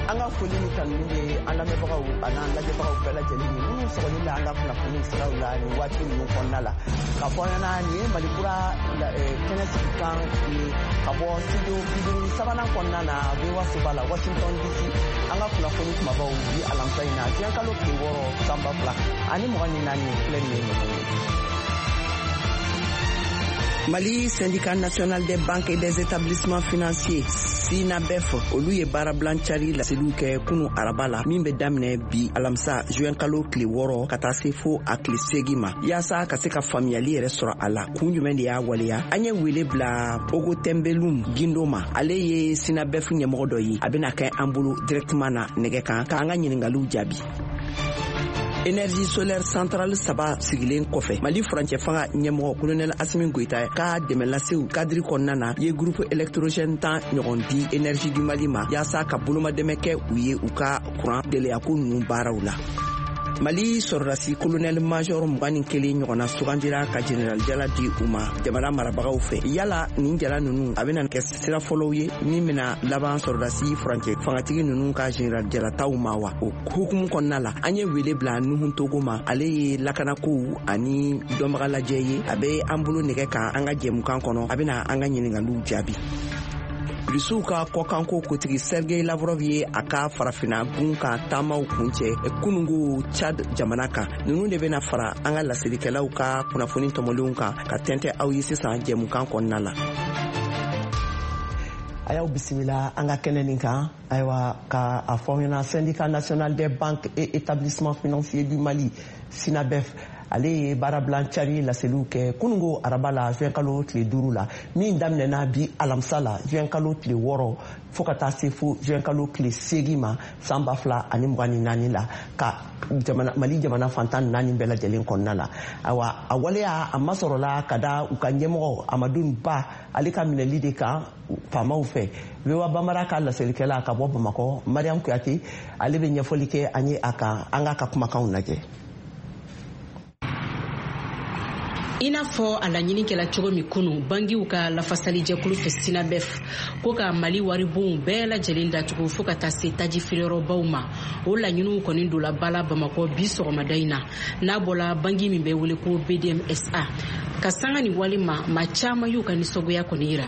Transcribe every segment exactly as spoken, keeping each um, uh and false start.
anga foli ni kan ni ala me bagaw ana la je bagaw bela jeli ni nu so ni la anga kuna kuni sira la ni wati ni ko nala ka fo na ni malikura kena sikan ni abo studio bidin sabana ko nana we wasu bala Washington D C anga kuna kuni kuma bawo bi alamtaina tian kalo ki woro samba bla ani mo ni nani plein ni Mali, syndicat national des banques et des établissements financiers, SINABEF, olu ye baara blanchari la selu kɛ kunu arabala min bɛ daminɛ bi alamisa juin kalo tile wɔɔrɔ ka taa se fo a tile seegin ma yaasa ka se ka faamuyali yɛrɛ sɔrɔ a la kun jumɛn de y'a waleya an ye wele bila Ogo Tembelum Gindo ma ale ye SINABEF ɲɛmɔgɔ dɔ ye a bɛna kɛ an bolo directement na nɛgɛ kan k'an ka ɲininkaliw jaabi. Énergie solaire centrale saba sigilen kɔfɛ Mali furancɛ fanga ɲɛmɔgɔ colonel Assimi Goïta ka dɛmɛ lasew kadiri kɔnɔna na ye groupe électrogène tan ɲɔgɔn di énergie du Mali ma yaasa ka bolomadɛmɛ kɛ u ye u ka courant gɛlɛyako ninnu baaraw la. Mali sɔrɔdasi colonel major mugan ni kelen ɲɔgɔnna sugandira ka general jala di u ma jamana marabagaw fɛ yala nin jala ninnu a bɛna kɛ sira fɔlɔw ye min bɛna laban sɔrɔdasi furancɛ fangatigi ninnu ka general jalataw ma wa o hukumu kɔnɔna la an ye wele bila Nuhun Togo ma ale ye lakanakow ani dɔnbaga lajɛ ye a bɛ an bolo nɛgɛ kan an ka jɛmukan kɔnɔ a bɛna an ka ɲininkaliw jaabi. Rusiw ka kɔkanko kotigi Sergei Lavrov ye a ka farafina gun ka taamaw kuncɛ kunungo Chad jamana kan ninnu de bɛna fara an ka lasirikɛlaw ka kunnafoni tɔmɔlenw kan ka tɛntɛ aw ye sisan jɛmukan kɔnɔna la. A y'aw bisimila an ka kɛnɛ nin kan ayiwa ka a fɔ ɲɛna syndicat national des banques et établissements financiers du Mali SINABEF ale ye baara blanchari laseliw kɛ kunungo araba la juin kalo tile duuru la min daminɛna bi alamisa la juin kalo tile wɔɔrɔ fo ka taa se fo juin kalo tile seegin ma san ba fila ani mugan ni naani la ka jamana Mali jamana fantan naani bɛɛ lajɛlen kɔnɔna la ayiwa a waleya a masɔrɔla ka da u ka ɲɛmɔgɔ Amadou Ba ale ka minɛli de kan faamaw fɛ Wewa Bamara ka laselikɛla ka bɔ Bamakɔ Mariam Kuyate ale bɛ ɲɛfɔli kɛ an ye a kan an ka ka kumakanw lajɛ. I n'a fɔ a laɲini kɛla cogo min kunu bangiw ka lafasali jɛkulu fɛ SINABEF ko ka Mali waribonw bɛɛ lajɛlen datugu fo ka taa se taji feereyɔrɔbaw ma o laɲiniw kɔni dola bala Bamakɔ bi sɔgɔmada in na n'a bɔla bangi min bɛ wele ko B D M S A ka sanga ni wali ma maa caman y'u ka nisɔngoya kɔni yira.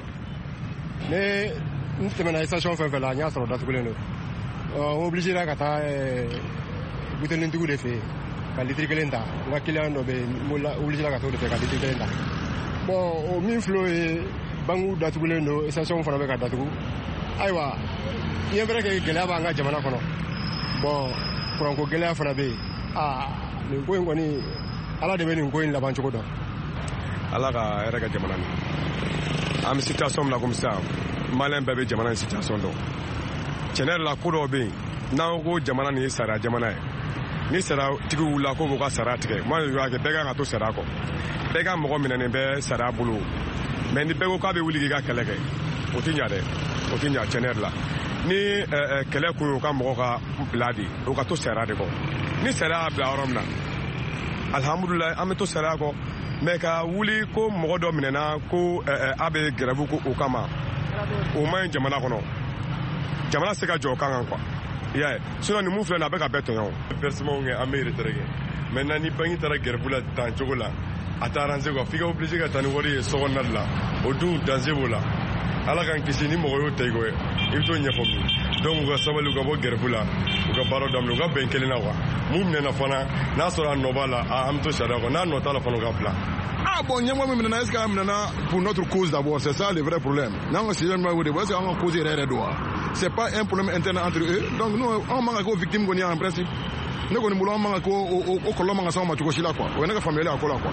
Ne n tɛmɛna station fɛn fɛn la n y'a sɔrɔ datugulen don ɔ obligera ka taa butelentigiw de fɛ yen ka litiri kelen ta n ka client dɔ bɛ yen obligera ka t'o de fɛ ka litiri kelen ta bon o min filɛ o ye bankiw datugulen don station fana bɛ ka datugu ayiwa n ye fɛrɛ kɛ gɛlɛya b'an ka jamana kɔnɔ bon kuranko gɛlɛya fana bɛ yen aa nin ko in kɔni ala de bɛ nin ko in laban cogo dɔn. ala ka hɛrɛ kɛ jamana nin an bɛ situation min na komi sisan maliyɛn bɛɛ bɛ jamana in situation dɔn tiɲɛ yɛrɛ la ko dɔw bɛ yen n'an ko jamana nin ye sariya jamana ye ni sariya tigi wulila ko b'u ka sariya tigɛ moi je vois que bɛɛ kan ka to sariya kɔ bɛɛ ka mɔgɔ minɛnen bɛ sariya bolo mais ni bɛɛ ko k'a bɛ wuli k'i ka kɛlɛ kɛ o tɛ ɲa dɛ o tɛ ɲa tiɲɛ yɛrɛ la ni kɛlɛ kun y'u ka mɔgɔ ka bila de o ka to sariya de kɔ ni sariya y'a bila yɔrɔ min na alihamudulilayi an bɛ to sariya kɔ mais ka wuli ko mɔgɔ dɔ minɛna ko a bɛ grève ko o kama o ma ɲi jamana kɔnɔ jamana se ka jɔ o kan kan quoi y'a ye sinon ni mun filɛ nin a bɛ ka bɛɛ tɔɲɔ versement kɛ an bɛ retraite kɛ maintenant ni banque taara grève la tan cogo la a t'a arranger quoi f'i ka obligé ka taa ni wari ye sokɔnɔna de la o dun danger b'o la ala k'an kisi ni mɔgɔ y'o ta i kɔ i bɛ t'o ɲɛfɔ bi donc u ka sabali u ka bɔ grève la u ka baaraw daminɛ u ka bɛn kelen na quoi mun minɛna fana n'a sɔrɔ a nɔ b'a la an bɛ to sariya kɔ n'a nɔ t'a la fana u ka bila. Ah bon, ɲɛmɔgɔ min minɛna est-ce que a minɛna pour notre cause d'abord, c'est ça le vrai problème. N'an ka système ma wele est-ce que an ka cause yɛrɛ yɛrɛ don wa? C'est pas un problème interne entre eux. Donc nous an man ka k'o victime kɔni en principe. Ne kɔni bolo an man ka k'o o kɔlɔlɔ man ka s'anw ma cogo si la quoi. O ye ne ka faamuyali a ko la quoi.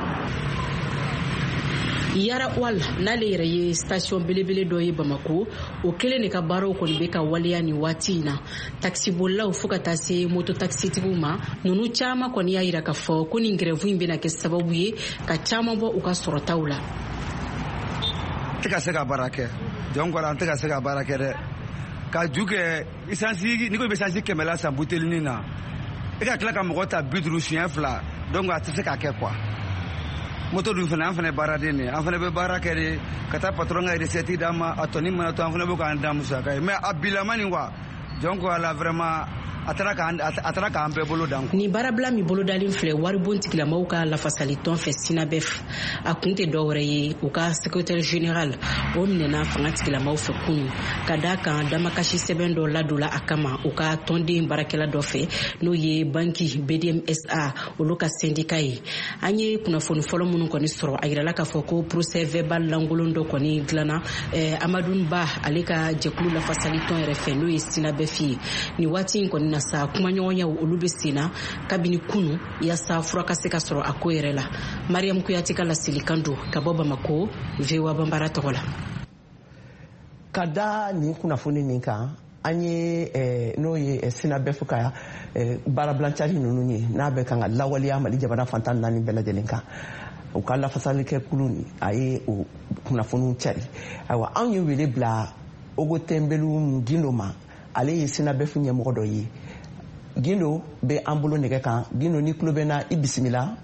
Yara Wal n'ale yɛrɛ ye station belebele dɔ ye Bamako o kelen de ka baaraw kɔni bɛ ka waleya ni waati in na taxibolilaw fo ka taa se moto taxitigiw ma ninnu caman kɔni y'a yira k'a fɔ ko nin grève in bɛna kɛ sababu ye ka caman bɔ u ka sɔrɔtaw la. tɛ ka se ka baara kɛ donc an tɛ ka se ka baara kɛ dɛ ka ju kɛ essence ni ko bɛ essence kɛmɛ la san butelinin na e ka tila ka mɔgɔ ta bi duuru siɲɛ fila donc a tɛ se ka kɛ quoi. moto dun fana an fana baaraden de an fana bɛ baara kɛ de ka taa patron ka recette d'a ma a tɔni mana to an fana bɛ k'an da musaka ye mais a bilama nin quoi donc ala vraiment atara kan atara kan bɛɛ bolo dan ni barabla mi bolo dalin filɛ waribon tigilamaw ka lafasali tɔn fɛ Sinabef a kun tɛ dɔwɛrɛ ye u ka secrétaire général o minɛna fanga tigilamaw fɛ kunu ka da kan damakasi sɛbɛn dɔ ladola a kama u ka tɔnden barakɛla dɔ fɛ n'o ye banki B D M S A olu ka syndicat ye an ye kunnafoni fɔlɔ minnu kɔni sɔrɔ a yirala k'a fɔ ko procès verbal lankolon dɔ kɔni dilanna eh, Amadou Ba ale ka jɛkulu lafasali tɔn yɛrɛ fɛ n'o ye Sinabef ye ni waati in kɔni na sa kuma ɲɔgɔnya olu bɛ senna kabini kunu yasa fura ka se ka sɔrɔ a ko yɛrɛ la. Mariam Kuyate ka lasilikan don ka bɔ Bamako V O A Banbara tɔgɔ la. Ka da nin kunnafoni nin kan an ye eh, n'o ye eh, Sinabef ka eh, baarabilancari ninnu ye n'a bɛ kan ka lawaleya Mali jamana fantan naani bɛɛ lajɛlen kan u ka lafasalikɛkulu ni a ye o kunnafoniw cari ayiwa anw ye wele bila Ogo Tembelu Gindo ma ale ye Sinabef ɲɛmɔgɔ dɔ ye Gindo bɛ an bolo nɛgɛ kan Gindo ni tulo bɛ na i bisimila.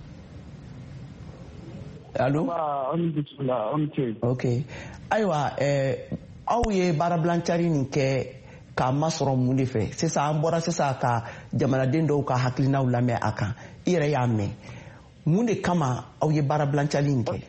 Allo ok ayiwa eh, aw ye baarabilancari nin kɛ k'a masɔrɔ mun de fɛ sisan an bɔra sisan ka jamanaden dɔw ka hakilinaw lamɛn a kan i yɛrɛ y'a mɛn mun de kama aw ye baarabilancari nin kɛ.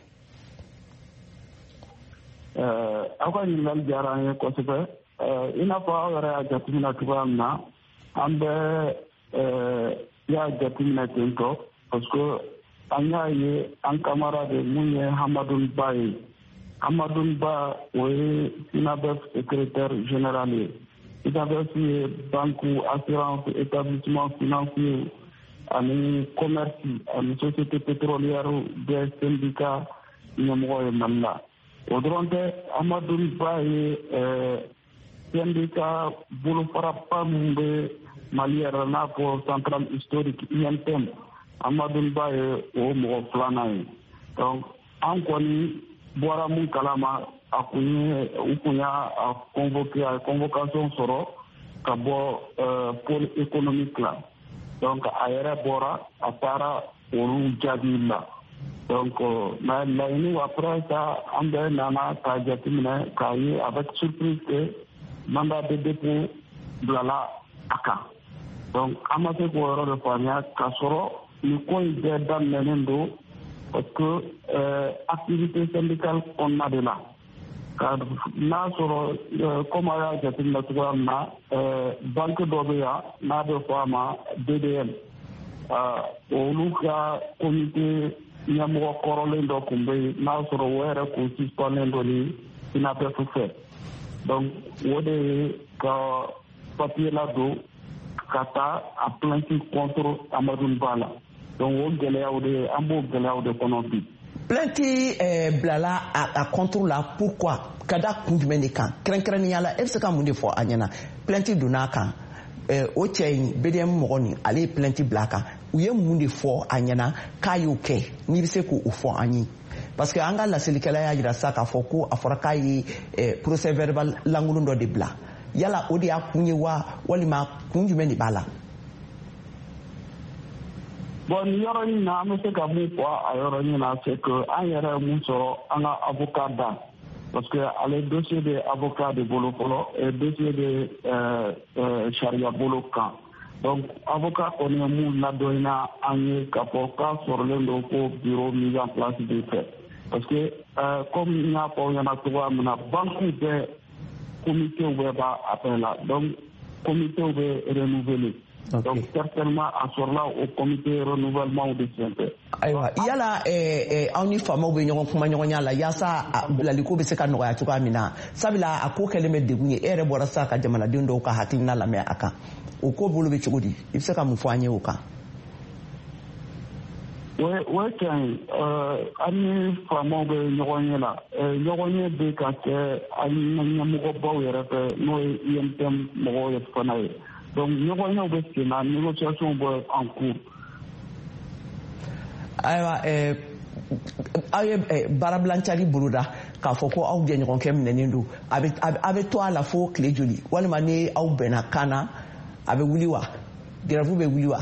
aw ka ɲininkali diyara an ye kosɛbɛ i n'a fɔ aw yɛrɛ y'a jateminɛ cogoya min na an bɛ y'a jateminɛ ten tɔ parce que an y'a ye an camarade mun ye Hamadou Ba ye Hamadou Ba o ye Sinabef secrétaire général ye Sinabef ye banque assurance établissement financier ani commerce ani société pétrolière des syndicats ɲɛmɔgɔ ye Mali la o dɔrɔn tɛ Hamadou Ba ye syndicat bolofaraba min bɛ Mali yɛrɛ n'a fɔ central historique I N T M Amadou Ba ye o mɔgɔ filanan ye donc an kɔni bɔra mun kalama a kun ye u kun y'a convoqué a convocation sɔrɔ ka bɔ pôle économique la donc a yɛrɛ bɔra a taara olu jaabi la donc mais laɲini après ça an bɛɛ nana k'a jateminɛ k'a ye avec surprise que mandat de dépôt bilala a kan donc an ma se k'o yɔrɔ de faamuya k'a sɔrɔ nin ko in bɛɛ daminɛnen don parce que activité syndicale kɔnɔna de la ka n'a sɔrɔ comme a y'a jateminɛ cogoya min na banque dɔ bɛ yan n'a bɛ fɔ a ma B D M olu ka comité ɲɛmɔgɔ kɔrɔlen dɔ tun bɛ yen n'a sɔrɔ o yɛrɛ kun suspendelen dɔ ni Sinabef fɛ donc o de ye ka papier ladon ka taa a plainte contre Amadou Ba la donc o gɛlɛyaw de an b'o gɛlɛyaw de kɔnɔ bi. Plainte eh, bilala a, a contre la pourquoi ka da kun jumɛn de kan kɛrɛnkɛrɛnnenya la e bɛ se ka mun de fɔ a ɲɛna plainte donna a kan eh, o cɛ in B D M mɔgɔ nin ale ye plainte bila a kan u ye mun de fɔ a ɲɛna k'a y'o kɛ n'i bɛ se k'o fɔ an ye parce que an ka laselilikɛla y'a jira sa k'a fɔ ko a fɔra k'a ye eh, procès verbal lankolon dɔ de bila yala o de y'a kun ye wa walima kun jumɛn de b'a la. Bon nin yɔrɔnin na an bɛ se ka mun fɔ a yɔrɔnin na c'est que an yɛrɛ ye mun sɔrɔ an ka avocat da parce que ale dossier de avocat de bolo fɔlɔ et dossier de euh, euh, charia bolo kan donc avocat kɔni ye mun ladɔnna an ye k'a fɔ k'a sɔrɔlen don ko bureau mise en place de fait parce que euh, comme n y'a fɔ aw ɲɛna cogoya min na banques bɛɛ comitéw bɛɛ b'a appel la donc comitéw bɛ renouveler. Okay. Donc certainement à sɔrɔla au comité renouvellement de siège. Ayiwa yala eh, eh, aw ni faamaw bɛ ɲɔgɔn kuma ɲɔgɔnya la yaasa bilaliko bɛ se ka nɔgɔya cogoya min na sabula a ko kɛlen bɛ degun ye e yɛrɛ bɔra sa ka jamanaden dɔw ka hakilina lamɛn a kan o ko bolo bɛ cogo di i bɛ se ka mun fɔ an ye o kan. o ye tiɲɛ ye an ni faamaw bɛ ɲɔgɔn ye la ɲɔgɔn ye bɛ ka kɛ an ɲɛmɔgɔbaw yɛrɛ fɛ n'o ye I N T M mɔgɔw ye fana ye. Donc ɲɔgɔnyew bɛ sen na négociation bɛ en cours. Ayiwa ɛɛ aw ye baarabilancari boloda k'a fɔ ko aw jɛɲɔgɔnkɛ minɛnen don a bɛ a bɛ to a la fo tile joli walima ni aw bɛnna kan na a bɛ wuli wa grève bɛ wuli wa.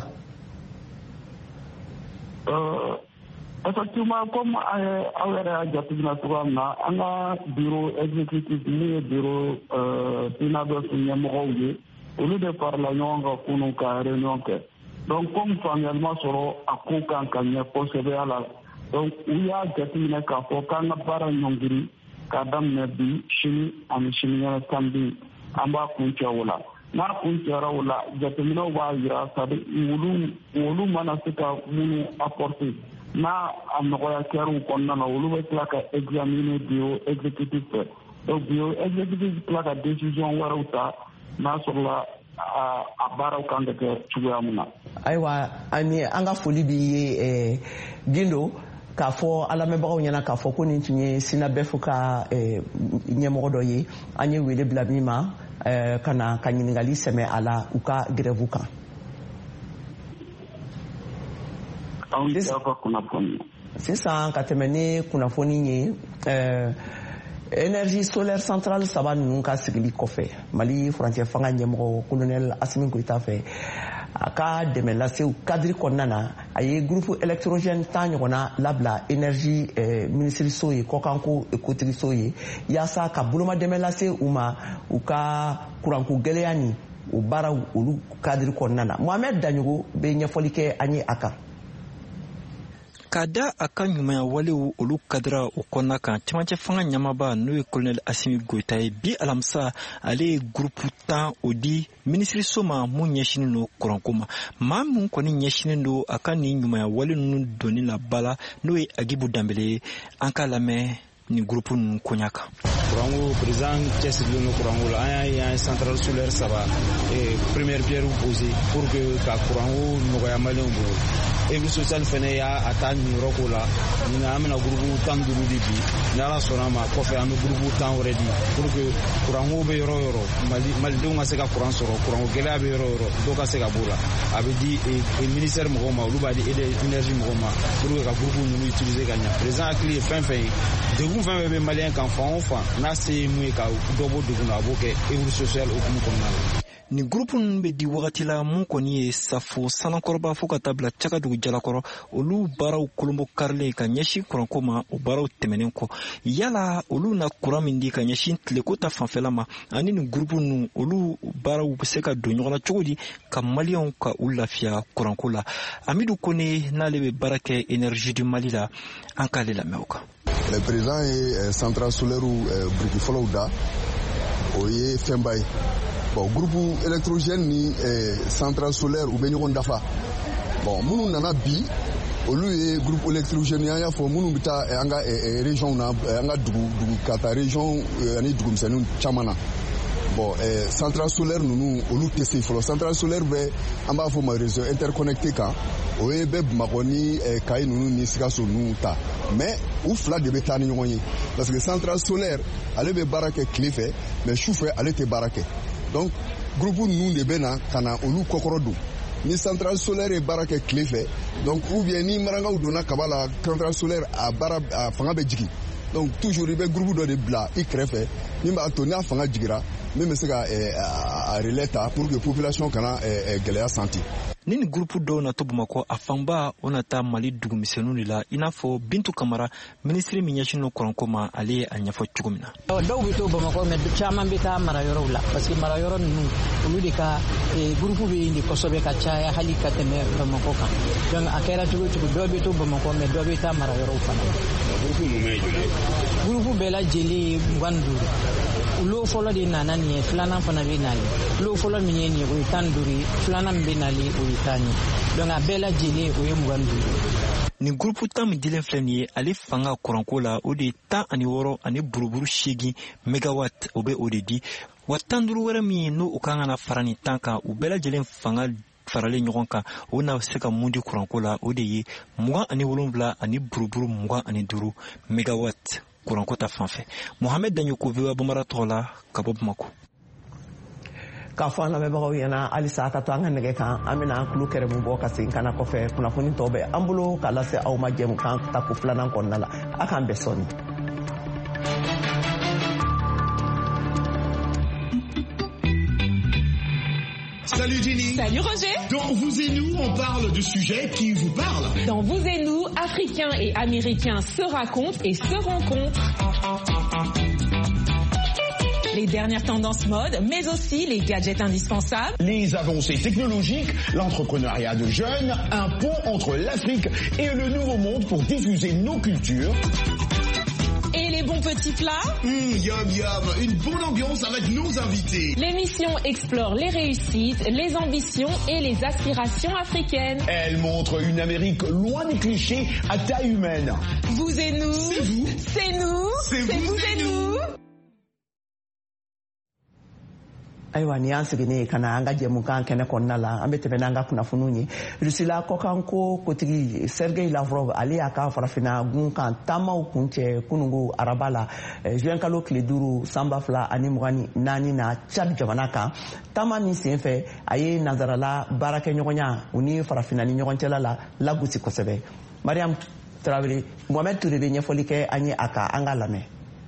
Euh, effectivement comme aw yɛrɛ y'a jateminɛ cogoya min na an ka bureau exécutif min ye bureau Sinabef ɲɛmɔgɔw ye. olu de farala ɲɔgɔn kan kunun ka réunion kɛ donc comme faamuyalima sɔrɔ a ko kan ka ɲɛ kosɛbɛ a la donc u y'a jateminɛ k'a fɔ k'an ka baara ɲɔngiri k'a daminɛ bi sini ani sinikɛnɛ samedi an b'a kun cɛ o la n'a kun cɛra o la jateminɛw b'a yira sadi olu olu mana se ka minnu apporter n'a a nɔgɔya kɛra u kɔnɔna na olu bɛ tila ka examiner bio exécutif fɛ donc bio exécutif tila ka décision wɛrɛw ta n'a sɔrɔla a baaraw kan ka kɛ cogoya min na. Ayiwa ani an ka foli b'i ye Gindo k'a fɔ alamɛbagaw ɲɛna k'a fɔ ko nin tun ye Sinabefu ka ɲɛmɔgɔ dɔ ye an ye wele bila min ma ka na ka ɲininkali sɛmɛ a la u ka grève kan. Sisan ka tɛmɛ ni kunnafoni ye énergie solaire centrale saba ninnu ka sigili kɔfɛ Mali furancɛ fanga ɲɛmɔgɔ colonel Assimi Goïta fɛ a ka dɛmɛ lase cadre kɔnɔna na a ye groupe électrogène tan ɲɔgɔnna labila énergie ministériso ye kɔkanko ekotigiso ye yaasa ka bolomadɛmɛ lase u ma u ka kuranko gɛlɛya ni u baaraw olu cadre kɔnɔna na. Mohamed Daɲogo bɛ ɲɛfɔli kɛ an ye a kan. K'a da a ka ɲumanya walew olu kadira o kɔnɔna kan cɛmancɛ fanga ɲamaba n'o ye colonel Assimi Goïta ye bi alamisa ale ye groupe tan o di ministériso ma mun ɲɛsinin don kuranko ma maa mun kɔni ɲɛsinin don a ka nin ɲumanya wale ninnu donni la bala n'o ye Agibu Danbele ye an ka lamɛn ni groupe ninnu koɲa kan. Kuranko président cɛsirilen don kuranko la an y'a ye centrale solaire saba première pierre posée pour que ka kuranko nɔgɔya maliyɛnw bolo. Ebi social fɛnɛ y'a a ta nin yɔrɔ ko la an bɛna groupe tan duuru di bi ni ala sɔnna ma kɔfɛ an bɛ groupe tan wɛrɛ di pour que kuranko bɛ yɔrɔ yɔrɔ malidenw ka se ka kuran sɔrɔ kuranko gɛlɛya bɛ yɔrɔ yɔrɔ dɔw ka se ka b'o la a bɛ di ministère mɔgɔw ma olu b'a di énergie mɔgɔw ma pour que ka groupe ninnu utiliser ka ɲɛ président hakili ye fɛn fɛn ye degun fɛn fɛn bɛ maliyɛn kan fan o fan n'a se ye mun ye ka dɔ bɔ degun na a b'o kɛ ébrouille sociale hukumu kɔnɔna la. Ni groupe ninnu bɛ di wagati la mun kɔni ye safo sanakɔrɔba fo ka taa bila Cagadugu jalakɔrɔ olu baaraw kolombo karilen ka ɲɛsin kuranko ma o baaraw tɛmɛnen kɔ yala olu na kuran min di ka ɲɛsin tileko ta fanfɛla ma ani ni groupe ninnu olu baaraw bɛ se ka don ɲɔgɔn na cogo di ka maliyɛnw ka u lafiya kuranko la. Amidou Kone n'ale bɛ baara kɛ énergie du Mali la an k'ale lamɛn o kan. Le président ye centrale solaire biriki fɔlɔw da o ye fɛnba ye. Bon, groupe électrogène ni eh, centrale solaire ou bɛ ɲɔgɔn dafa. Bon, minnu nana bi olu ye groupe électrogène an y'a fɔ minnu bɛ taa eh, an ka eh, région na eh, an ka dugu dugu ka taa région eh, ani dugumisɛnninw caman na. Bon, eh, centrale solaire ninnu olu tɛ se fɔlɔ. Centrale solaire bɛ an b'a fɔ ma réseau interconnecté kan o ye bɛ Bamakɔ ni eh, Kayi ninnu ni Sikaso ninnu ta. Mais u fila de bɛ taa ni ɲɔgɔn ye parce que centrale solaire ale bɛ baara kɛ tile fɛ mais su fɛ ale tɛ baara kɛ. Donc groupe ninnu de bɛ na ka na olu kɔkɔrɔ don ni centrale solaire ye baara kɛ tile fɛ donc ou bien ni marangaw donna kaba la centrale solaire a baara a fanga bɛ jigin donc toujours i bɛ groupe dɔ de bila i kɛrɛfɛ min b'a to n'a fanga jigira min bɛ se ka a relais ta pour que population kana gɛlɛya senti. Ni ni groupe dɔw natɔ Bamakɔ a fanba o na taa Mali dugumisɛnninw de la i n'a fɔ Bintu Kamara ministre min ɲɛsinnen kuranko ma ale ye a ɲɛfɔ cogo min na. Dɔw bɛ to Bamakɔ mais caman bɛ taa marayɔrɔw la parce que marayɔrɔ ninnu olu de ka groupe bɛ yen de kosɛbɛ ka caya hali ka tɛmɛ Bamakɔ kan donc a kɛra cogo cogo dɔw bɛ to Bamakɔ mais dɔw bɛ taa marayɔrɔw fana. Groupe ninnu ye joli ye? Groupe bɛɛ lajɛlen ye mugan ni duuru. Lo fɔlɔ de nana nin ye filanan fana bɛ nali lo fɔlɔ min ye nin ye o ye tan ni duuru ye filanan min bɛ nali o ye tan ye donc a bɛɛ lajɛlen o ye mugan ni duuru. Ni groupe tan min dilen filɛ nin ye ale fanga kuranko la o de ye tan ani wɔɔrɔ ani buruburu seegin megawatt o bɛ o de di wa tan duuru wɛrɛ min ye n'o o kan ka na fara nin tan kan u bɛɛ lajɛlen fanga faralen ɲɔgɔn kan o na se ka mun di kuranko la o de ye mugan ani wolonwula ani buruburu mugan ani duuru megawatt kuranko ta fanfɛ. Mohamed Daɲoko V O A Bambara tɔgɔ la ka bɔ Bamakɔ. K'a fɔ an lamɛnbagaw ɲɛna halisa ka to an ka nɛgɛ kan an bɛna tulo kɛrɛmu bɔ ka segin ka na kɔfɛ kunnafoni tɔw bɛ an bolo k'a lase aw ma jɛmukan tako filanan kɔnɔna la a k'an bɛɛ sɔnni. Salut Jenny. Salut Roger. Dans Vous et Nous, on parle du sujet qui vous parle. Dans Vous et Nous, Africains et Américains se racontent et se rencontrent. les dernières tendances mode, mais aussi les gadgets indispensables. Les avancées technologiques, l'entrepreneuriat de jeunes, un pont entre l'Afrique et le Nouveau Monde pour diffuser nos cultures. Et les bons petits plats. Mmh, yum yum, une bonne ambiance avec nos invités. L'émission explore les réussites, les ambitions et les aspirations africaines. Elle montre une Amérique loin des clichés à taille humaine. Vous et nous. C'est vous. C'est nous. C'est vous, vous et nous. Aiwa ni an sigine kana anga jemukan kene konna la ambe tebe nanga kuna fununye rusila ko kanko kotigi Sergei Lavrov ali aka farafina gun kan tamaw kunche kunungu arabala Juin Kalo Kleduru Samba Fla ani mugani nani na Chad jamana kan tama ni senfe aye nazarala barake nyogonya uni farafina ni nyogoncela la lagusi kosebe Mariam Traoré Mohamed Touré be nyefoli ke anyi aka anga lame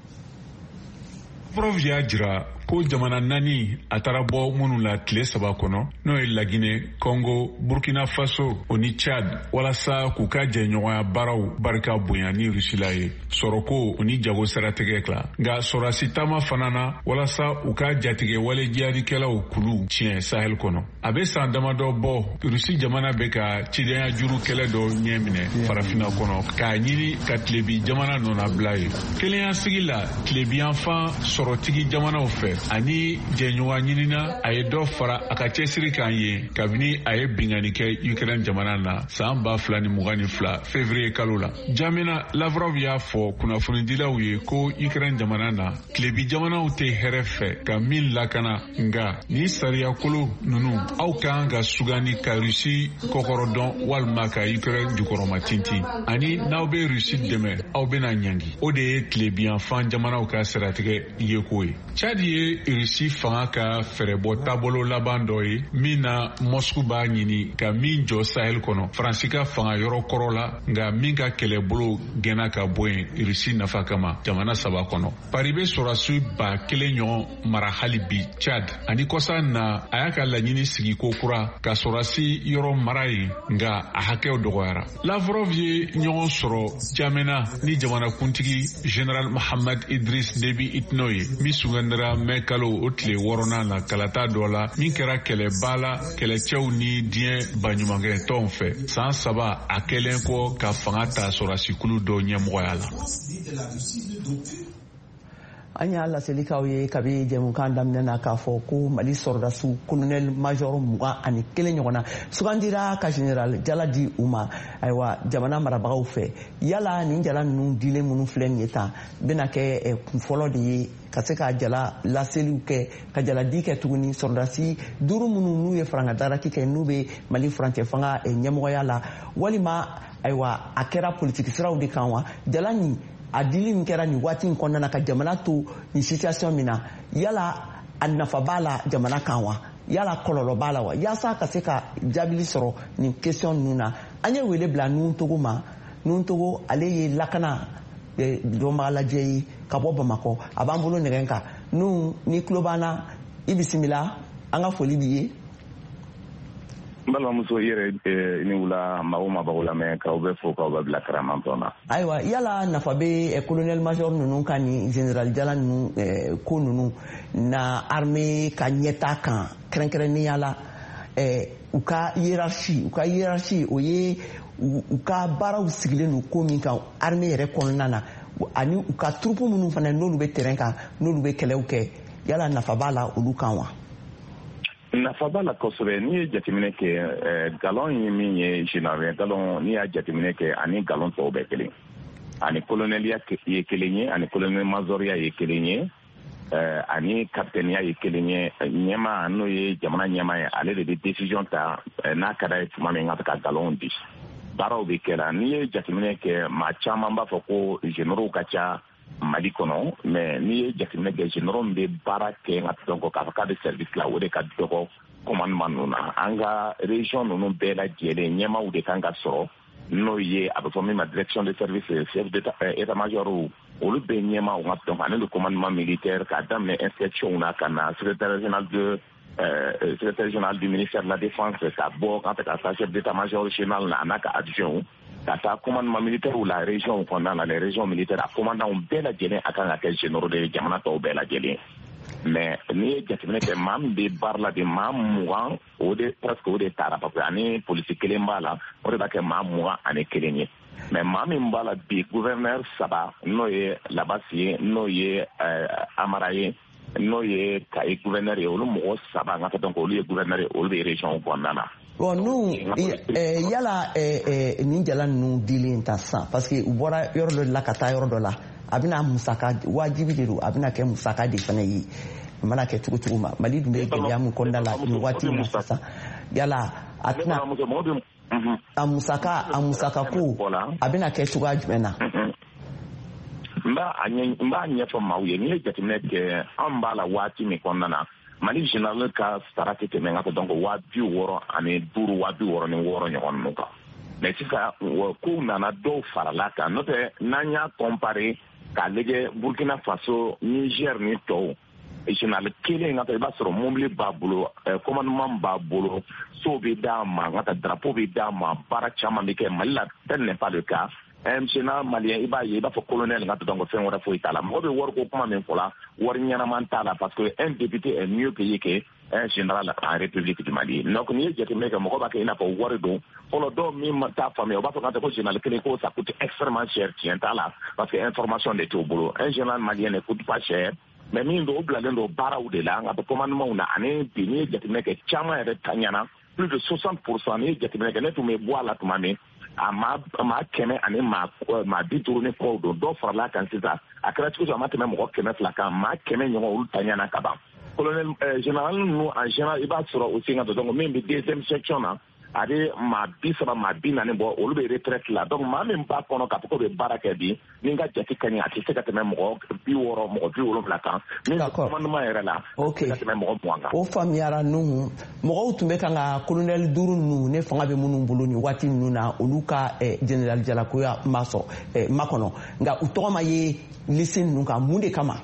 Lavrov ya jira ko jamana nani a taara bɔ minnu la tile saba kɔnɔ n'o ye Laginɛ, Congo, Burkina Faso o ni Chad walasa k'u ka jɛɲɔgɔnya baaraw barika bonya ni Rusila ye sɔrɔko o ni jago siratigɛ la nka sɔrɔdasi taama fana na walasa u ka jatigɛ wale jihadikɛlaw kulu tiɲɛ Sahel kɔnɔ a bɛ san damadɔ bɔ Rusi jamana bɛ ka cidenya juru kɛlɛ dɔ ɲɛ minɛ farafina kɔnɔ k'a ɲini ka tilebi jamana nɔnabila ye kelenya sigi la tilebiyanfan sɔrɔtigi jamanaw fɛ ani jɛɲɔgɔn ɲinina a ye dɔ fara a ka cɛsiri kan ye kabini a ye bingani kɛ Ukraine jamana na san ba fila ni mugan ni fila février kalo la Jamina Lavrov y'a fɔ kunnafonidilaw ye ko Ukraine jamana na tilebi jamanaw tɛ hɛrɛ fɛ ka min lakana nga ni sariya kolo nunu aw kan ka sugandi ka Rusi kɔkɔrɔ dɔn walima ka Ukraine jukɔrɔma tintin ani n'aw bɛ Rusi dɛmɛ aw bɛna ɲangi o de ye tilebiyanfan jamanaw ka siratigɛ ye ko ye Chad ye Rusi fanga ka fɛrɛbɔ taabolo laban dɔ ye min na Moscou b'a ɲini ka min jɔ Sahel kɔnɔ Faransi ka fanga yɔrɔ kɔrɔ la nka min ka kɛlɛbolo gɛnna ka bɔ yen Rusi nafa kama jamana saba kɔnɔ Paris bɛ sɔrɔdasi ba kelen ɲɔgɔn mara hali bi Chad ani kɔsa na a y'a ka laɲini sigi ko kura ka sɔrɔdasi yɔrɔ mara yen nka a hakɛw dɔgɔyara Lavrov ye ɲɔgɔn sɔrɔ Jamena ni jamanakuntigi General Mohamed Idriss Déby Itno ye min sugandira mɛ kalo o tile wɔɔrɔnan na kalata dɔ la min kɛra kɛlɛba la kɛlɛcɛw ni diɲɛ baɲumankɛ tɔnw fɛ san saba a kɛlen kɔ ka fanga ta sɔrɔdasikulu dɔ ɲɛmɔgɔya la an y'a laselikaw ye kabi jɛmukan daminɛ na k'a fɔ ko Mali sɔrɔdasiw colonel major mugan ani kelen ɲɔgɔn na sugandira ka général jala di u ma ayiwa jamana marabagaw fɛ yala nin jala ninnu dilen minnu filɛ nin ye tan bɛna kɛ kunfɔlɔ de ye ka se ka jala laseliw kɛ ka jaladi kɛ tuguni sɔrɔdasi duuru minnu n'u ye farankadaraki kɛ n'u bɛ Mali furancɛ fanga ɲɛmɔgɔya la walima ayiwa a kɛra politiki siraw de kan wa jala nin a dili min kɛra nin waati in kɔnɔna na ka jamana to nin situation min na yala a nafa b'a la jamana kan wa yala kɔlɔlɔ b'a la wa yaasa ka se ka jaabili sɔrɔ nin question ninnu na an ye wele bila Nuhuntogo ma Nuhuntogo ale ye lakana dɔnbaga lajɛ ye ka bɔ Bamakɔ a b'an bolo nɛgɛ kan Nuhu ni tulo b'an na i bisimila an ka foli b'i ye. n balimamuso i yɛrɛ ni wula mago ma bago lamɛn k'aw bɛ fo k'aw bɛ bila karamantɔn na. ayiwa yala nafa bɛ colonel major ninnu ka ni général jala ninnu ko ninnu na armée ka ɲɛta kan kɛrɛnkɛrɛnnenya la u ka hiérarchie u ka hiérarchie o ye u ka baaraw sigilen don ko min kan armée yɛrɛ kɔnɔna na ani u ka troupe minnu fana n'olu bɛ terrain kan n'olu bɛ kɛlɛw kɛ yala nafa b'a la olu kan wa. nafa b'a la kosɛbɛ n'i ye jateminɛ kɛ galon ye min ye général galon n'i y'a jateminɛ kɛ ani galon tɔw bɛɛ kelen ani coloneliya ye kelen ye ani colonel majoriya ye kelen ye ani capitaine ye kelen ye ɲɛma n'o ye jamana ɲɛma ye ale de bɛ décision ta n'a ka d'a ye tuma min ka ka galon di baaraw bɛ kɛra n'i ye jateminɛ kɛ maa caman b'a fɔ ko généraux ka ca Mali kɔnɔ mais n'i ye jateminɛ kɛ généraux min bɛ baara kɛ nka dɔn ko k'a fɔ k'a bɛ service la o de ka dɔgɔ commandement ninnu na an ka région ninnu bɛɛ lajɛlen ɲɛmaaw de kan ka sɔrɔ n'o ye a bɛ fɔ min ma direction de service chef d'état major olu bɛɛ ɲɛmaaw ka dɔn ani le commandement militaire k'a daminɛ inspection na ka na secrétaire général de euh, secrétaire général du ministère de la défense ka bɔ ka taa ka chef d'état major général na a n'a ka adjoint ka taa commandement militaire ou la région kɔnɔna la les régions militaires a commandant bɛɛ lajɛlen a kan ka kɛ généraux de jamana tɔw bɛɛ lajɛlen mais ni ye jateminɛ kɛ maa min bɛ baara la bi maa mugan o de presque o de taara parce que ani polisi kelen b'a la o de b'a kɛ maa mugan ani kelen ye mais maa min b'a la bi gouverneur saba n'o ye Labasi ye n'o ye Amara ye n'o ye Kayi gouverneur ye olu mɔgɔ saba n ka fɔ donc olu ye gouverneur ye olu bɛ région kɔnɔna na. Bon nous yala nin jala ninnu dilen ta sisan parce que u bɔra yɔrɔ dɔ la ka taa yɔrɔ dɔ la a bɛna musaka wajibi de don a bɛna kɛ musaka de fana ye a mana kɛ cogo cogo ma Mali dun bɛ gɛlɛya min kɔnɔna la nin waati in na sisan yala a tɛna a musaka a musaka ko a bɛna kɛ cogoya jumɛn na. n b'a ɲɛfɔ maaw ye n'i ye jateminɛ kɛ an b'a la waati min kɔnɔna na Mali général ka sara tɛ tɛmɛ n ka fɔ donc waa bi wɔɔrɔ ani duuru waa bi wɔɔrɔ ni wɔɔrɔ ɲɔgɔn ninnu kan mais sisan kow nana dɔw farala kan n'o tɛ n'an y'a comparer k'a lajɛ Burkina Faso Niger ni tɔw général kelen ka taa i b'a sɔrɔ mobili b'a bolo commandement b'a bolo so bɛ d'a ma n ka taa drapeau bɛ d'a ma baara caman bɛ kɛ Mali la tel n'est pas le cas. Un général malien i b'a ye i b'a fɔ colonel n ka taa donc fɛn wɛrɛ foyi t'a la mɔgɔ bɛ wari ko kuma min fɔ la wari ɲɛnaman t'a la parce que un député est mieux payé que un général en République du Mali donc n'i ye jateminɛ kɛ mɔgɔ b'a kɛ i n'a fɔ wari don fɔlɔ dɔw min t'a faamuya o b'a fɔ k'an tɛ ko général kelen ko ça coûte extrêmement cher tiɲɛ t'a la parce que information de t'o bolo un général malien ne coûte pas cher mais min don o bilalen don baaraw de la n ka taa commandement na ani bi n'i ye jateminɛ kɛ caman yɛrɛ ta ɲɛna plus de soixante pour cent n'i ye jateminɛ kɛ ne tun bɛ bɔ a la tuma min a maa kɛmɛ ani maa bi duuru ni kɔw don dɔw farala kan sisan a kɛra cogo cogo a ma tɛmɛ mɔgɔ kɛmɛ fila kan maa kɛmɛ ɲɔgɔn olu ta ɲana ka ban colonel général ninnu en général i b'a sɔrɔ o sen ka don donc min bɛ deuxième section na a bɛ maa bi saba maa bi naani bɔ olu bɛ retraite la donc maa min b'a kɔnɔ k'a fɔ ko bɛ baara kɛ bi ni n ka jate ka ɲɛ a tɛ se ka tɛmɛ mɔgɔ bi wɔɔrɔ mɔgɔ bi wolonwula kan min bɛ commandement yɛrɛ la a tɛ se ka tɛmɛ mɔgɔ mugan kan. o faamuyara Nuhu mɔgɔw tun bɛ kan ka colonel duuru ninnu ne fanga bɛ minnu bolo nin waati ninnu na olu ka general jalakoya ma sɔrɔ ma kɔnɔ nka u tɔgɔ ma ye liste ninnu kan mun de kama.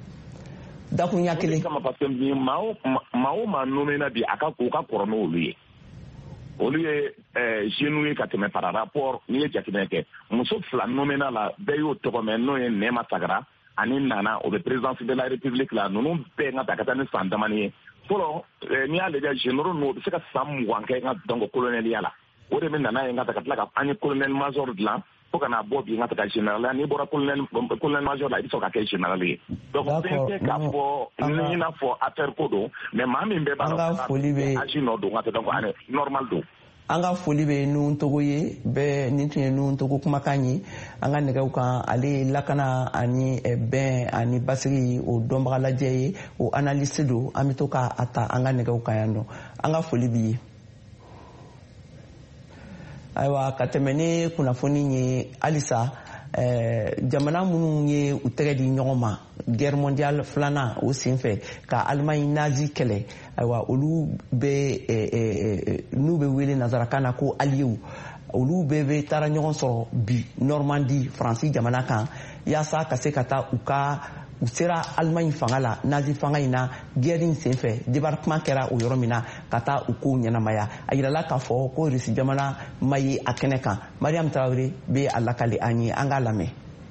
dakunya kelen kama parce que maa o maa nommé na bi a ka o ka kɔrɔ n'olu ye. olu ye jeunes ye ka tɛmɛ par rapport n'i ye jateminɛ kɛ muso fila nommé la bɛɛ y'o tɔgɔ mɛn n'o ye Nɛma Sagara ani Nana o bɛ présidence de la République la ninnu bɛɛ ka taa ka taa ni san damani ye fɔlɔ n'i y'a lajɛ généraux ninnu o bɛ se ka san mugan kɛ n ka donc coloneliya la o de bɛ Nana ye n ka taa ka tila ka an ye colonel major dilan fo ka n'a bɔ bi n ka taa ka général la n'i bɔra colonel colonel major la i bɛ sɔrɔ ka kɛ général ye donc fɛn tɛ k'a fɔ i n'a fɔ affaire ko don mais maa min bɛɛ b'a dɔn agi nɔ don n ka taa donc ani normal don. an ka foli bɛ Nuhu Togo ye bɛɛ nin tun ye Nuhu Togo kumakan ye an ka nɛgɛw kan ale lakana ani bɛn ani basigi o dɔnbaga lajɛ ye o analyse don an bɛ to k'a ta an ka nɛgɛw kan yan nɔ an ka foli b'i ye. ayiwa ka tɛmɛ ni kunnafoni ye halisa jamana minnu ye u tɛgɛ di ɲɔgɔn ma guerre mondiale filanan o senfɛ ka Allemagne nazi kɛlɛ ayiwa olu bɛ n'u bɛ wele nazarakan na ko alliés olu bɛɛ bɛ taara ɲɔgɔn sɔrɔ bi Normandie Faransi jamana kan yaasa ka se ka taa u ka u sera Allemagne fanga la nazi fanga in na guerre in senfɛ débarquement kɛra o yɔrɔ min na ka taa u kow ɲɛnamaya a yirala k'a fɔ ko Rusi jamana ma ye a kɛnɛ kan Mariam Traoré bɛ a lakale an ye an k'a lamɛn.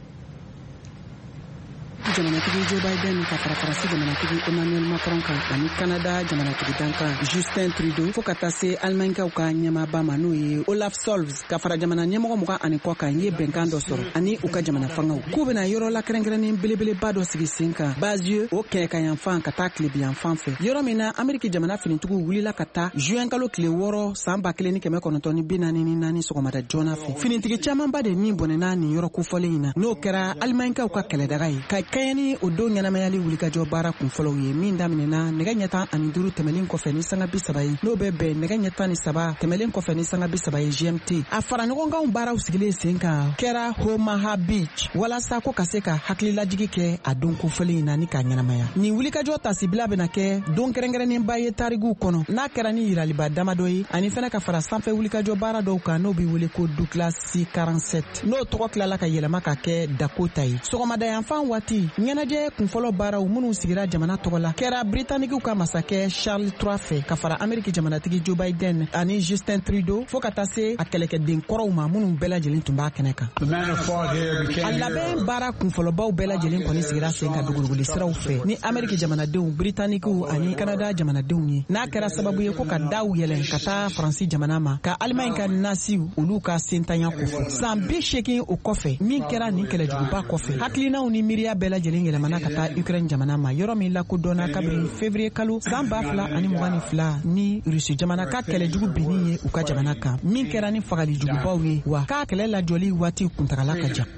jamanatigi Joe Biden ka fara Faransi jamanatigi Emmanuel Macron kan ani Canada jamanatigi dankan Justin Trudeau fo ka taa se Almankaw ka ɲɛmaaba ma n'o ye Olaf Scholz ka fara jamana ɲɛmɔgɔ mugan ani kɔ kan ye bɛnkan dɔ sɔrɔ ani u ka jamana fangaw k'u bɛna yɔrɔ la kɛrɛnkɛrɛnnen belebeleba dɔ sigi sen kan Bazieux o kɛɲɛ ka yan fan ka taa tilebiyan fan fɛ yɔrɔ min na Ameriki jamana finitigiw wulila ka taa juin kalo tile wɔɔrɔ san ba kelen ni kɛmɛ kɔnɔntɔn ni bi naani ni naani sɔgɔmada joona fɛ finitigi camanba de min bɔnɛna nin yɔrɔ kofɔlen in na n'o kɛra Almankaw ka kɛlɛdaga ye ka kɛɲɛ o don ɲɛnamayali wulikajɔ baara kunfɔlɔw ye min daminɛna nɛgɛ ɲɛ tan ani duuru tɛmɛlen kɔfɛ ni sanga bi saba ye n'o bɛ bɛn nɛgɛ ɲɛ tan ni saba tɛmɛlen kɔfɛ ni sanga bi saba ye G M T a fara ɲɔgɔnkanw baaraw sigilen sen kan kɛra Omaha Beach walasa ko ka se ka hakililajigi kɛ a don kofɔlen in na ni k'a ɲɛnamaya nin wulikajɔ tasibila bɛna kɛ don kɛrɛnkɛrɛnnenba ye tariguw kɔnɔ n'a kɛra ni yiraliba damadɔ ye ani fɛnɛ ka fara sanfɛ wulikajɔ baara dɔw kan n'o bɛ wele ko Douglas C quarante-sept n'o tɔgɔ tilala ka yɛlɛma ka kɛ Dakota ye sɔgɔmada yanfan waati ɲɛnajɛ kunfɔlɔ baaraw minnu sigira jamana tɔgɔ la kɛra britanikiw ka masakɛ Charles trois fɛ ka fara Ameriki jamanatigi Joe Biden ani Justin Trudeau fɔɔ ka taa se a kɛlɛkɛden kɔrɔw ma minnu bɛɛ lajɛlen tun b'a kɛnɛ kan. A labɛn baara kunfɔlɔbaw bɛɛ lajɛlen kɔni sigira sen ka duguduguli siraw fɛ ni Ameriki jamanadenw britanikiw ani Kanada jamanadenw ye n'a kɛra sababu ye ko ka daw yɛlɛn ka taa Faransi jamana ma ka Alimaɲi ka nasiw olu ka sentanya kofɔ san bi seegin o kɔfɛ min kɛra nin kɛlɛjuguba kɔfɛ hakilinaw ni miiriya bɛɛ lajɛlen yɛlɛmana ka taa Ukraine jamana ma yɔrɔ min lakodɔnna kabini février kalo san ba fila ani mugan ni fila ni Rusi jamana ka kɛlɛjugu binni ye u ka jamana kan min kɛra ni fagalijugubaw ye wa k'a kɛlɛ lajɔli waati kuntagala ka jan.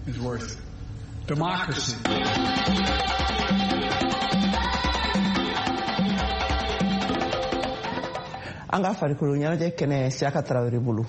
An ka farikolo ɲɛnajɛ kɛnɛ Siaka Tarawele bolo.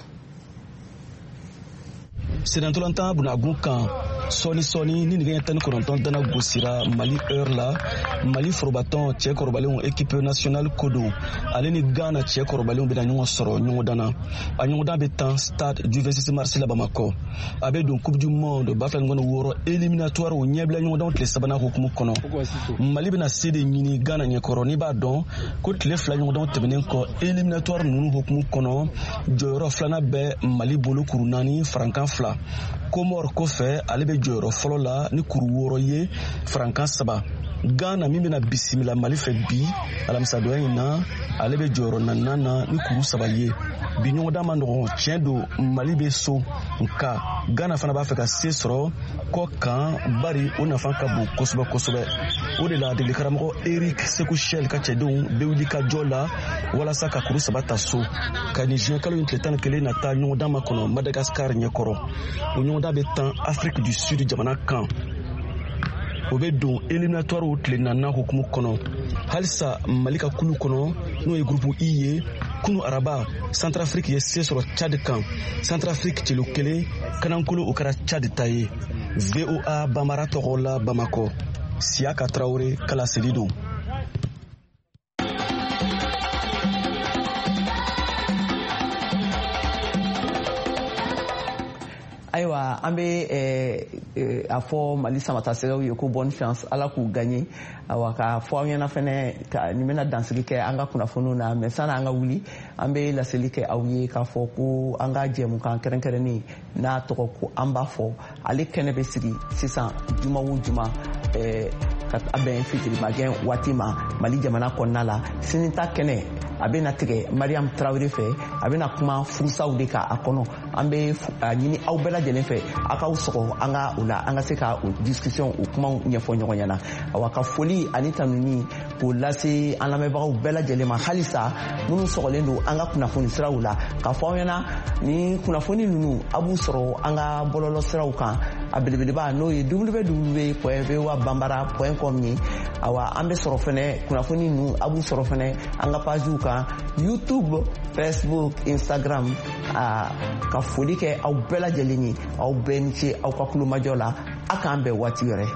Senatolanta bunagun kan sɔni sɔni ni nɛgɛ tan ni kɔnɔntɔn dana gosira Mali heure la Mali forobatɔn cɛ kɔrɔbalenw équipe nationale kodo ale ni Ghana cɛ kɔrɔbalenw bɛna ɲɔgɔn sɔrɔ ɲɔgɔndan na a ɲɔgɔndan bɛ tan stade du vingt-six mars la Bamako a bɛ don coupe du monde ba fila ni wɔɔrɔ éliminatoire o ɲɛbila ɲɔgɔndanw tile sabanan hukumu kɔnɔ Mali bɛna se de ɲini Ghana ɲɛkɔrɔ n'i b'a dɔn ko tile fila ɲɔgɔndanw tɛmɛnen kɔ éliminatoire ninnu hukumu kɔnɔ jɔyɔrɔ filanan bɛ Mali bolo kuru naani farankan fila Comore kɔfɛ ale bɛ jɔyɔrɔ fɔlɔ la ni kuru wɔɔrɔ ye farankan saba Ghana min bɛna bisimila Mali fɛ bi alamisadonya in na ale bɛ jɔyɔrɔ naaninan na ni kuru saba ye bi ɲɔgɔndan ma nɔgɔn tiɲɛ don Mali bɛ so nka Ghana fana b'a fɛ ka se sɔrɔ kɔ kan bari o nafa ka bon kosɛbɛ kosɛbɛ o de la degeli karamɔgɔ Eric Sekou Shell ka cɛdenw bɛ wuli ka jɔ la walasa ka kuru saba ta so ka nin juin kalo in tile tan ni kelen na taa ɲɔgɔndan ma kɔnɔ Madagascar ɲɛkɔrɔ o ɲɔgɔndan bɛ tan Afrique du Sud jamana kan o bɛ don éliminatoire o tile naaninan hukumu kɔnɔ halisa Mali ka kulu kɔnɔ n'o ye groupe I ye kunu araba Centrafrique ye se sɔrɔ Tchad kan Centrafrique celo kelen kanankolo o kɛra Tchad ta ye V O A Bambara tɔgɔ la Bamako Siaka Traoré kala seli don. Ayiwa an bɛ a fɔ Mali samatasɛgɛw ye ko bonne chance Ala k'u gagner awa ka fɔ an ɲɛna fɛnɛ ka nin bɛna dansigi kɛ an ka kunnafoniw na mais sani an ka wuli an bɛ laseli kɛ aw ye k'a fɔ ko an ka jɛmukan kɛrɛnkɛrɛnnen n'a tɔgɔ ko an b'a fɔ ale kɛnɛ bɛ sigi sisan juma o juma ka bɛn fitirimagɛn waati ma Mali jamana kɔnɔna la sini ta kɛnɛ a bɛna tigɛ Mariam Traoré fɛ a bɛna kuma furusaw de kan a kɔnɔ an bɛ ɲini aw bɛɛ lajɛlen fɛ a k'aw sɔgɔ an ka o la an ka se ka o discussion o kumaw ɲɛfɔ ɲɔgɔn ɲɛna awa ka foli ani tanuni k'o lase an lamɛnbagaw bɛɛ lajɛlen ma halisa minnu sɔgɔlen don an ka kunnafoni siraw la k'a fɔ aw ɲɛna ni kunnafoni ninnu a b'u sɔrɔ an ka bɔlɔlɔ siraw kan a belebeleba n'o ye w w w point v o a bambara point com ye awa an bɛ sɔrɔ fɛnɛ kunnafoni ninnu a b'u sɔrɔ fɛnɛ an ka pajiw kan YouTube, Facebook, Instagram a ka foli kɛ aw bɛɛ lajɛlen ye aw bɛɛ ni ce aw ka kulomajɔ la a k'an bɛn waati wɛrɛ.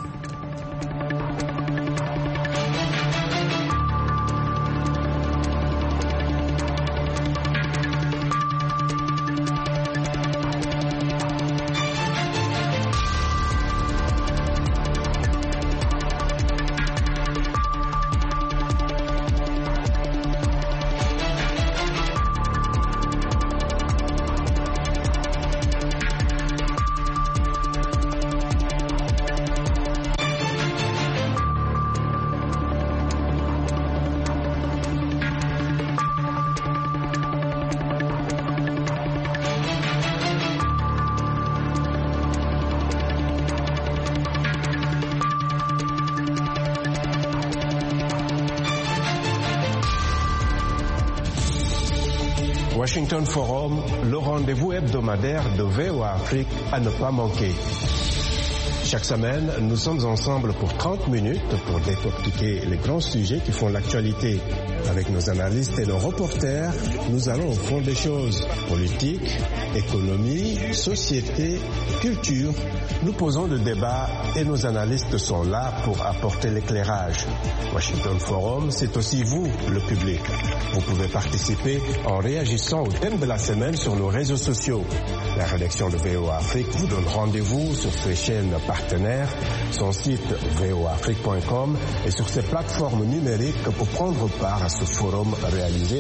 Washington Forum, le rendez-vous hebdomadaire de V O A Afrique à ne pas manquer. Chaque semaine, nous sommes ensemble pour trente minutes pour décortiquer les grands sujets qui font l'actualité. Avec nos analystes et nos reporters, nous allons au fond des choses. Politique, économie, société, culture. Nous posons le débat et nos analystes sont là pour apporter l'éclairage. Washington Forum, c'est aussi vous, le public. Vous pouvez participer en réagissant au thème de la semaine sur nos réseaux sociaux. La rédaction de V O A Afrique vous donne rendez-vous sur ses chaînes partenaires partenaires, son site v o afrique point com et sur ses plateformes numériques pour prendre part à ce forum réalisé